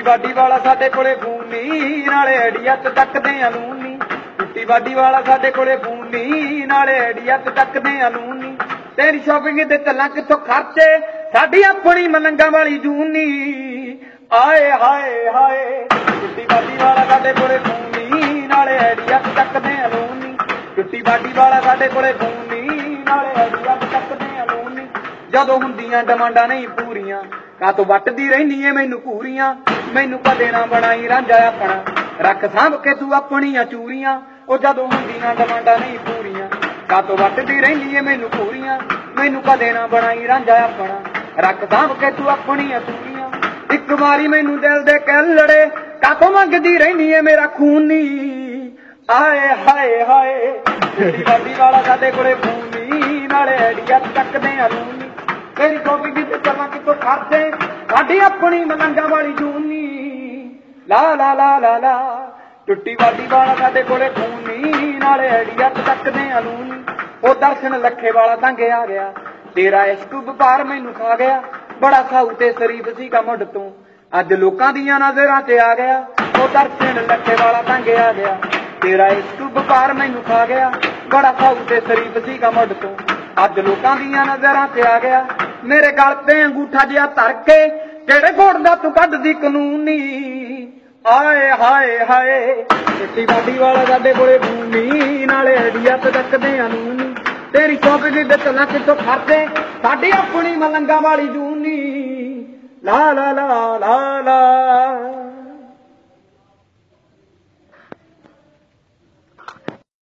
Body ਵਾਲਾ ਸਾਡੇ ਕੋਲੇ ਫੋਨ ਨੀ, ਨਾਲੇ ਆਈਡੀਆ ਤੇ ਚੱਕਦੇ ਆ ਲੂਣ ਨੀ। ਟੁੱਟੀ ਬਾਡੀ ਵਾਲਾ ਸਾਡੇ ਕੋਲੇ ਫੋਨ ਨੀ, ਨਾਲੇ ਆਈਡੀਆ ਤੇ ਚੱਕਦੇ ਆ ਲੂਣ ਨੀ। ਤੇਰੀ ਸ਼ਾਪਿੰਗ ਦੇ ਚੱਲਾਂ ਕਿੱਥੋਂ ਖਰਚੇ, ਸਾਡੀ ਆਪਣੀ ਮਲੰਗਾਂ ਵਾਲੀ ਜੂਨ ਨੀ। ਆਏ ਹਾਏ ਹਾਏ ਟੁੱਟੀ ਬਾਡੀ ਵਾਲਾ ਸਾਡੇ ਕੋਲੇ ਫੋਨ ਨੀ, ਨਾਲੇ ਆਈਡੀਆ ਤੇ ਚੱਕਦੇ ਆ ਲੂਣ ਨੀ। ਟੁੱਟੀ ਬਾਡੀ ਵਾਲਾ ਸਾਡੇ ਕੋਲੇ ਫੋਨ ਨੀ, ਨਾਲੇ ਆਈਡੀਆ ਤੇ ਚੱਕਦੇ ਆ ਲੂਣ ਨੀ। ਜਦੋਂ ਹੁੰਦੀਆਂ ਡਿਮਾਂਡਾਂ ਨਹੀਂ ਪੂਰੀਆਂ, ਕਾਤੋਂ ਵੱਟਦੀ ਰਹਿਨੀ ਏ ਮੈਨੂੰ ਘੂਰੀਆਂ। ਮੈਨੂੰ ਕਦੇ ਨਾ ਬਣਾਈ ਰਾਂਝਾ ਆਪਣਾ, ਰੱਖ ਸਾਂਭ ਕੇ ਤੂੰ ਆਪਣੀਆਂ ਚੂਰੀਆਂ। ਉਹ ਜਦੋਂ ਹੁੰਦੀਆਂ ਡਿਮਾਂਡਾਂ ਨਹੀਂ ਪੂਰੀਆਂ, ਕਾਤੋਂ ਵੱਟਦੀ ਰਹਿਨੀ ਏ ਮੈਨੂੰ ਘੂਰੀਆਂ। ਮੈਨੂੰ ਕਦੇ ਨਾ ਬਣਾਈ ਰਾਂਝਾ ਆਪਣਾ, ਰੱਖ ਸਾਂਭ ਕੇ ਤੂੰ ਆਪਣੀਆਂ ਚੂਰੀਆਂ। ਇੱਕ ਵਾਰੀ ਮੈਨੂੰ ਦਿਲ ਦੇ ਕਹਿ ਲੜੇ, ਕਾਤੋਂ ਮੰਗਦੀ ਰਹਿਨੀ ਏ ਮੇਰਾ ਖੂਨ ਨੀ। ਆਏ ਹਾਏ ਹਾਏ ਟੁੱਟੀ ਬਾਡੀ ਵਾਲਾ ਸਾਡੇ ਕੋਲੇ ਫੋਨ ਨੀ, ਨਾਲੇ ਆਈਡੀਆ ਚੱਕਦੇ ਆ ਲੂਣ ਨੀ। ਤੇਰੀ ਸ਼ਾਪਿੰਗ ਤੇ ਚੱਲਾਂ ਕਿੱਥੋਂ ਖਰਚੇ, ਸਾਡੀ ਆਪਣੀ ਮਲੰਗਾਂ ਵਾਲੀ ਜੂਨ ਨੀ। ਲਾ ਲਾ ਲਾ ਲਾ ਲਾ ਟੁੱਟੀ ਬਾਡੀ ਵਾਲਾ ਸਾਡੇ ਕੋਲੇ ਫੋਨ ਨੀ, ਨਾਲੇ ਆਈਡੀਆ ਚੱਕਦੇ ਆ ਲੂਣ ਨੀ। ਉਹ ਦਰਸ਼ਨ ਲੱਖੇ ਵਾਲਾ ਤੰਗ ਆ ਗਿਆ, ਤੇਰਾ ਇਸ਼ਕ ਵਪਾਰ ਮੈਨੂੰ ਖਾ ਗਿਆ। ਬੜਾ ਸਾਊ ਤੇ ਸ਼ਰੀਫ ਸੀਗਾ ਮੁੱਢ ਤੋਂ, ਅੱਜ ਲੋਕਾਂ ਦੀਆਂ ਨਜ਼ਰਾਂ 'ਚ ਆ ਗਿਆ। ਉਹ ਦਰਸ਼ਨ ਲੱਖੇ ਵਾਲਾ ਤੰਗ ਆ ਗਿਆ, ਤੇਰਾ ਇਸ਼ਕ ਵਪਾਰ ਮੈਨੂੰ ਖਾ ਗਿਆ। ਬੜਾ ਸਾਊ ਤੇ ਸ਼ਰੀਫ ਸੀਗਾ ਮੁੱਢ ਤੋਂ, ਅੱਜ ਲੋਕਾਂ ਦੀਆਂ ਨਜ਼ਰਾਂ 'ਚ ਆ ਗਿਆ। ਮੇਰੇ ਗਲ ਤੇ ਅੰਗੂਠਾ ਜਿਹਾ ਧਰ ਕੇ, ਕਿਹੜੇ ਕੋਟ ਦਾ ਤੂੰ ਕੱਢਦੀ ਕਾਨੂੰਨ ਨੀ। ਆਏ ਹਾਏ ਹਾਏ ਟੁੱਟੀ ਬਾਡੀ ਵਾਲਾ ਸਾਡੇ ਕੋਲੇ ਫੋਨ ਨੀ, ਨਾਲੇ ਆਈਡੀਆ ਤੇ ਚੱਕਦੇ ਆ ਲੂਣ ਨੀ। ਤੇਰੀ ਸ਼ਾਪਿੰਗ ਦੇ ਚੱਲਾਂ ਕਿੱਥੋਂ ਖਰਚੇ, ਸਾਡੀ ਆਪਣੀ ਮਲੰਗਾਂ ਵਾਲੀ ਜੂਨ ਨੀ। ਲਾ ਲਾ ਲਾ ਲਾ ਲਾ